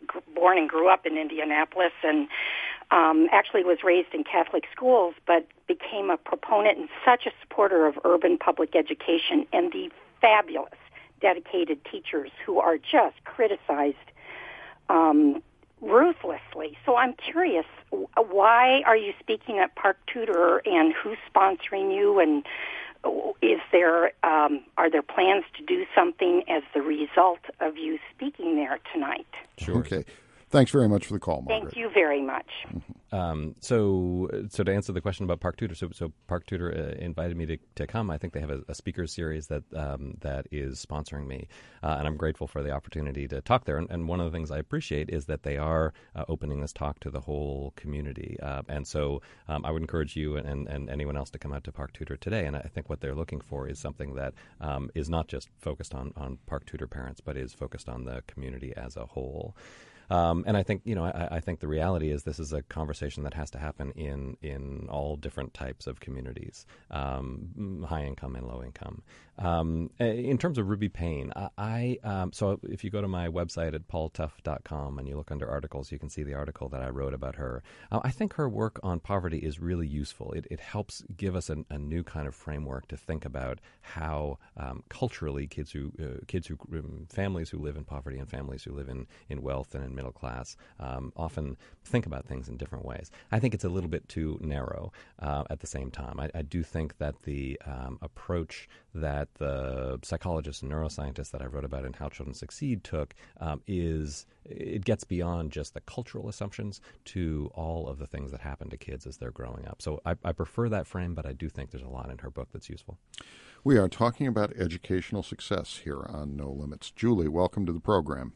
g- born and grew up in Indianapolis, and um, actually was raised in Catholic schools, but became a proponent and such a supporter of urban public education and the fabulous, dedicated teachers who are just criticized um, ruthlessly. So I'm curious, why are you speaking at Park Tudor, and who's sponsoring you, and is there um, are there plans to do something as the result of you speaking there tonight? Sure. Okay. Thanks very much for the call, Margaret. Thank you very much. Um, so, so to answer the question about Park Tudor, so, so Park Tudor uh, invited me to, to come. I think they have a, a speaker series that um, that is sponsoring me, uh, and I'm grateful for the opportunity to talk there. And, and one of the things I appreciate is that they are uh, opening this talk to the whole community. Uh, and so, um, I would encourage you and, and anyone else to come out to Park Tudor today. And I think what they're looking for is something that um, is not just focused on on Park Tudor parents, but is focused on the community as a whole. Um, and I think, you know, I, I think the reality is this is a conversation that has to happen in, in all different types of communities, um, high income and low income. Um, in terms of Ruby Payne, I, I um, so if you go to my website at paul tough dot com and you look under articles, you can see the article that I wrote about her. Uh, I think her work on poverty is really useful. It, it helps give us an, a new kind of framework to think about how um, culturally kids who uh, kids who um, families who live in poverty and families who live in, in wealth and in middle class um, often think about things in different ways. I think it's a little bit too narrow uh, at the same time. I, I do think that the um, approach that the psychologists and neuroscientists that I wrote about in How Children Succeed took um, is it gets beyond just the cultural assumptions to all of the things that happen to kids as they're growing up. So I, I prefer that frame, but I do think there's a lot in her book that's useful. We are talking about educational success here on No Limits. Julie, welcome to the program.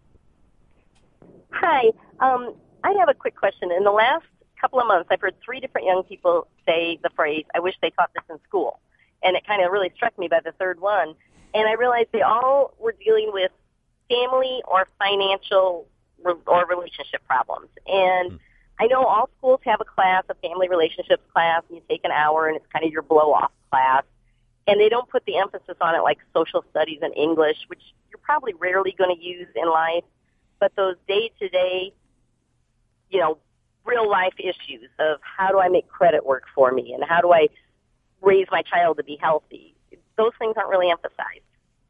Hi. Um, I have a quick question. In the last couple of months, I've heard three different young people say the phrase, "I wish they taught this in school." And it kind of really struck me by the third one. And I realized they all were dealing with family or financial re- or relationship problems. And mm. I know all schools have a class, a family relationships class, and you take an hour, and it's kind of your blow-off class. And they don't put the emphasis on it like social studies and English, which you're probably rarely going to use in life. But those day-to-day, you know, real-life issues of how do I make credit work for me and how do I raise my child to be healthy, those things aren't really emphasized.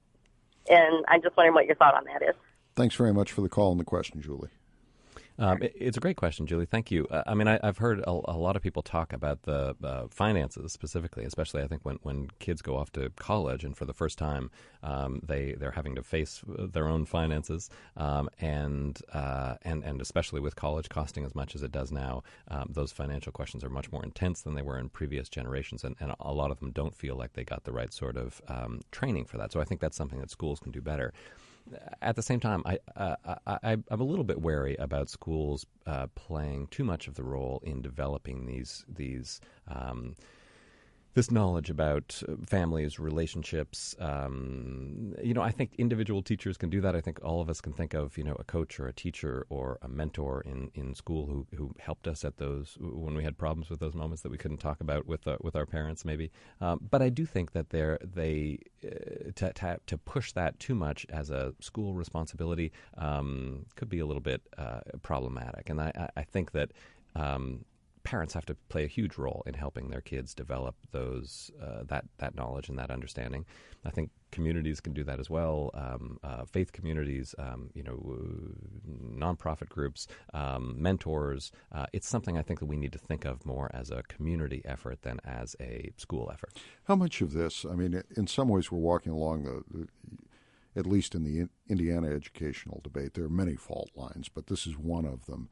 And I'm just wondering what your thought on that is. Thanks very much for the call and the question, Julie. Um, it, it's a great question, Julie. Thank you. Uh, I mean, I, I've heard a, a lot of people talk about the uh, finances specifically, especially I think when, when kids go off to college and for the first time um, they, they're having to face their own finances um, and, uh, and and especially with college costing as much as it does now, um, those financial questions are much more intense than they were in previous generations, and, and a lot of them don't feel like they got the right sort of um, training for that. So I think that's something that schools can do better. At the same time, I, uh, I, I'm a little bit wary about schools uh, playing too much of the role in developing these these um, this knowledge about families, relationships. Um, you know, I think individual teachers can do that. I think all of us can think of, you know, a coach or a teacher or a mentor in, in school who, who helped us at those when we had problems with those moments that we couldn't talk about with uh, with our parents, maybe. Um, but I do think that they're they uh, to, to to push that too much as a school responsibility um, could be a little bit uh, problematic. And I, I think that. Um, Parents have to play a huge role in helping their kids develop those uh, that that knowledge and that understanding. I think communities can do that as well. Um, uh, faith communities, um, you know, nonprofit groups, um, mentors. Uh, it's something I think that we need to think of more as a community effort than as a school effort. How much of this? I mean, in some ways, we're walking along the. the at least in the Indiana educational debate, there are many fault lines, but this is one of them.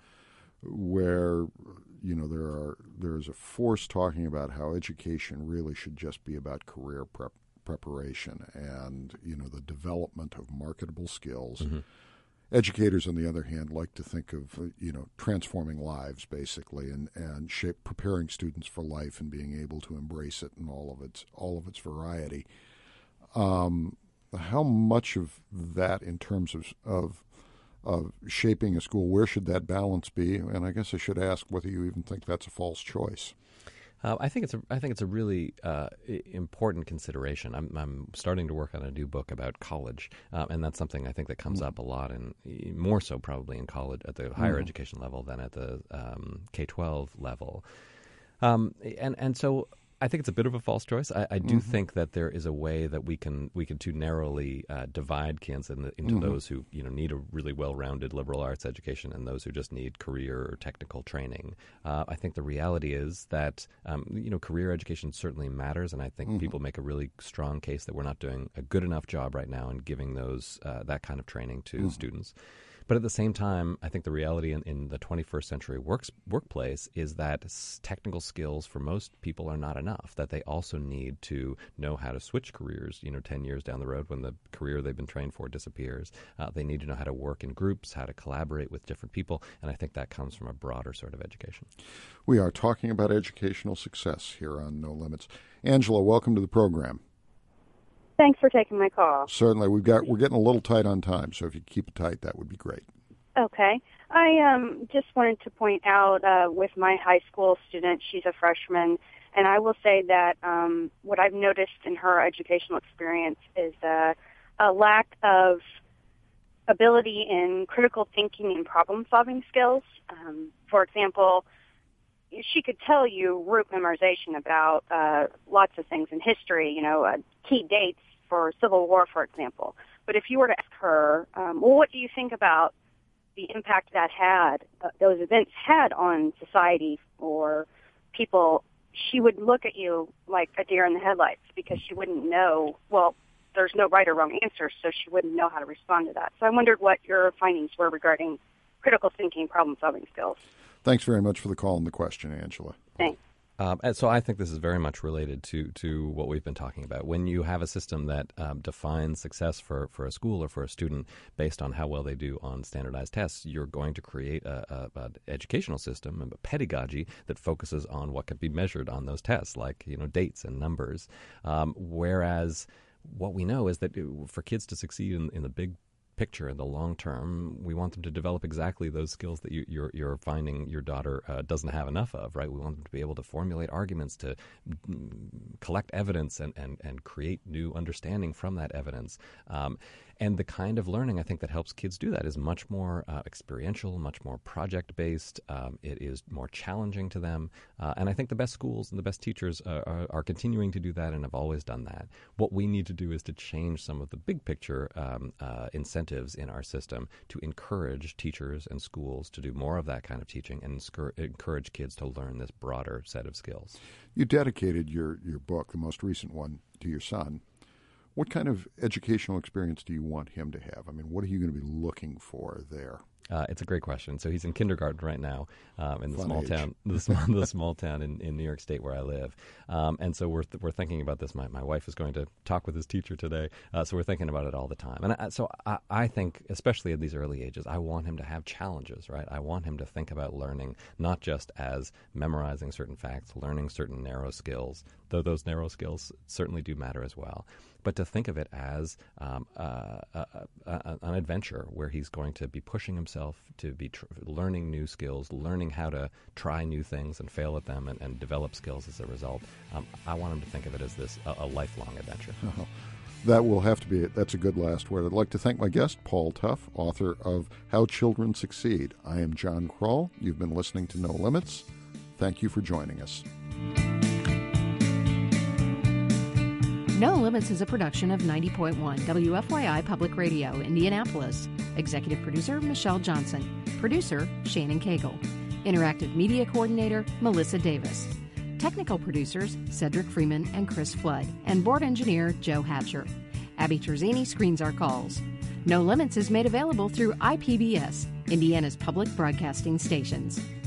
Where, you know, there are there is a force talking about how education really should just be about career prep, preparation and, you know, the development of marketable skills. Mm-hmm. Educators, on the other hand, like to think of, you know, transforming lives, basically, and, and shape, preparing students for life and being able to embrace it in all of its all of its variety. Um, how much of that in terms of of of shaping a school, where should that balance be? And I guess I should ask whether you even think that's a false choice. Uh, I think it's a, I think it's a really uh, important consideration. I'm, I'm starting to work on a new book about college, uh, and that's something I think that comes mm. up a lot, and more so probably in college at the higher mm. education level than at the um, K twelve level. Um, and and so. I think it's a bit of a false choice. I, I do mm-hmm. think that there is a way that we can we can too narrowly uh, divide kids in the, into mm-hmm. those who you know need a really well-rounded liberal arts education and those who just need career or technical training. Uh, I think the reality is that um, you know career education certainly matters, and I think mm-hmm. people make a really strong case that we're not doing a good enough job right now in giving those uh, that kind of training to mm-hmm. students. But at the same time, I think the reality in, in the twenty-first century works, workplace is that s- technical skills for most people are not enough, that they also need to know how to switch careers, you know, ten years down the road when the career they've been trained for disappears. Uh, they need to know how to work in groups, how to collaborate with different people, and I think that comes from a broader sort of education. We are talking about educational success here on No Limits. Angela, welcome to the program. Thanks for taking my call. Certainly. We've got, we're getting a little tight on time, so if you keep it tight, that would be great. Okay. I um, just wanted to point out uh, with my high school student, she's a freshman, and I will say that um, what I've noticed in her educational experience is uh, a lack of ability in critical thinking and problem-solving skills. Um, for example, she could tell you rote memorization about uh, lots of things in history, you know, uh, key dates for Civil War, for example. But if you were to ask her, um, well, what do you think about the impact that had, uh, those events had on society or people, she would look at you like a deer in the headlights because she wouldn't know, well, there's no right or wrong answer, so she wouldn't know how to respond to that. So I wondered what your findings were regarding critical thinking, problem-solving skills. Thanks very much for the call and the question, Angela. Thanks. Um, and so I think this is very much related to to what we've been talking about. When you have a system that um, defines success for, for a school or for a student based on how well they do on standardized tests, you're going to create a, a, an educational system, a pedagogy that focuses on what can be measured on those tests, like you know dates and numbers. Um, whereas what we know is that for kids to succeed in, in the big picture in the long term, we want them to develop exactly those skills that you, you're, you're finding your daughter uh, doesn't have enough of, right? We want them to be able to formulate arguments, to mm, collect evidence and, and, and create new understanding from that evidence. Um, and the kind of learning, I think, that helps kids do that is much more uh, experiential, much more project-based. Um, it is more challenging to them. Uh, and I think the best schools and the best teachers uh, are, are continuing to do that and have always done that. What we need to do is to change some of the big picture um, uh, incentives in our system to encourage teachers and schools to do more of that kind of teaching and scur- encourage kids to learn this broader set of skills. You dedicated your, your book, the most recent one, to your son. What kind of educational experience do you want him to have? I mean, what are you going to be looking for there? Uh, it's a great question. So he's in kindergarten right now um, in the Fun small age. town, the small, the small town in, in New York State where I live. Um, and so we're th- we're thinking about this. My my wife is going to talk with his teacher today, uh, so we're thinking about it all the time. And I, so I, I think, especially at these early ages, I want him to have challenges. Right? I want him to think about learning not just as memorizing certain facts, learning certain narrow skills, though those narrow skills certainly do matter as well. But to think of it as um, uh, uh, uh, an adventure where he's going to be pushing himself to be tr- learning new skills, learning how to try new things and fail at them and, and develop skills as a result. Um, I want him to think of it as this a, a lifelong adventure. Oh, that will have to be it. That's a good last word. I'd like to thank my guest, Paul Tough, author of How Children Succeed. I am John Kroll. You've been listening to No Limits. Thank you for joining us. No Limits is a production of ninety point one W F Y I Public Radio, Indianapolis. Executive producer, Michelle Johnson. Producer, Shannon Cagle. Interactive media coordinator, Melissa Davis. Technical producers, Cedric Freeman and Chris Flood. And board engineer, Joe Hatcher. Abby Terzini screens our calls. No Limits is made available through I P B S, Indiana's public broadcasting stations.